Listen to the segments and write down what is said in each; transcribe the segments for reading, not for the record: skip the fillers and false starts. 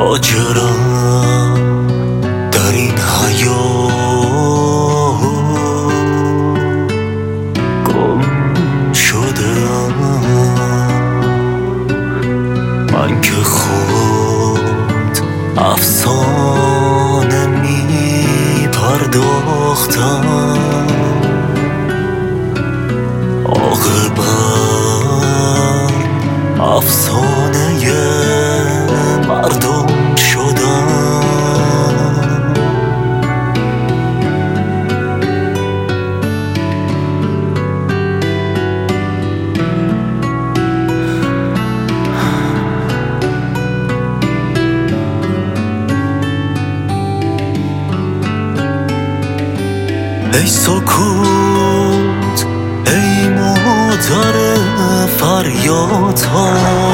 لاجرم در این حیات گم شدم. من که خود افسانه می پرداختم، عاقبت افسانه مردم شدم. ای سکوت ای مادر فریادها،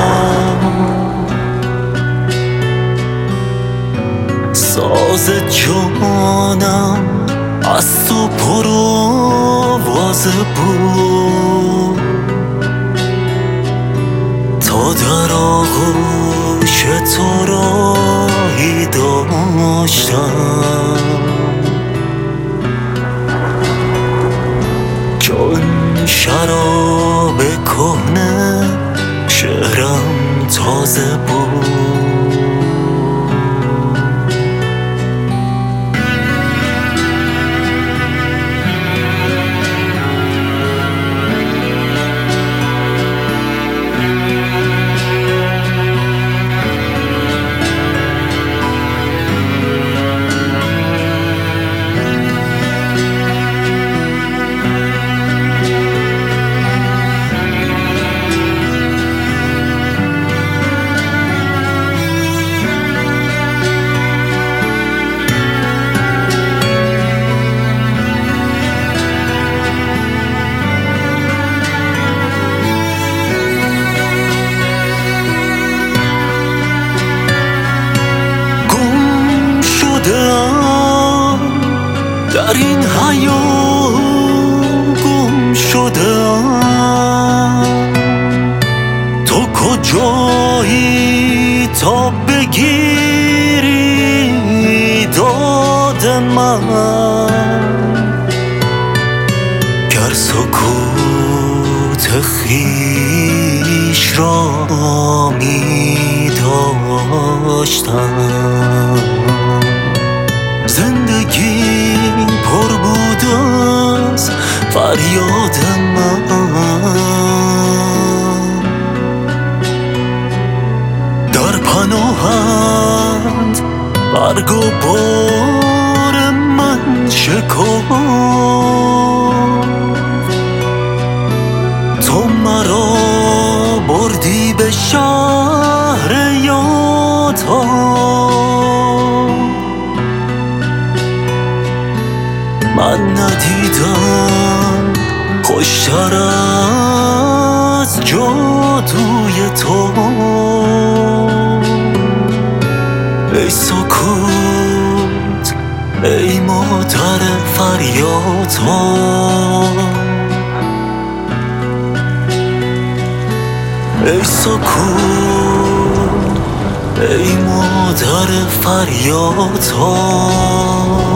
ساز جانم از تو پرآوازه بود. تا در آغوش تو راهی داشتم، چون شراب کهنه شعرم تازه بود. در این حیات گم شدم. تو کجایی تا بگیری داد من؟ گر سکوت خویش را می داشتم، زندگی پر بود از فریاد من. در پناهند برگ و بار من شکفت، تو مرا بردی به شهر یادها. من ندیدم خوشتر از جادوی تو. ای سکوت ای مادر فریادها، ای سکوت ای مادر فریادها.